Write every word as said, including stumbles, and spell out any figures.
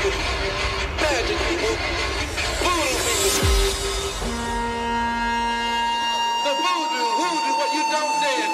people, magic people, voodoo people. The voodoo, hoodoo, what you don't dare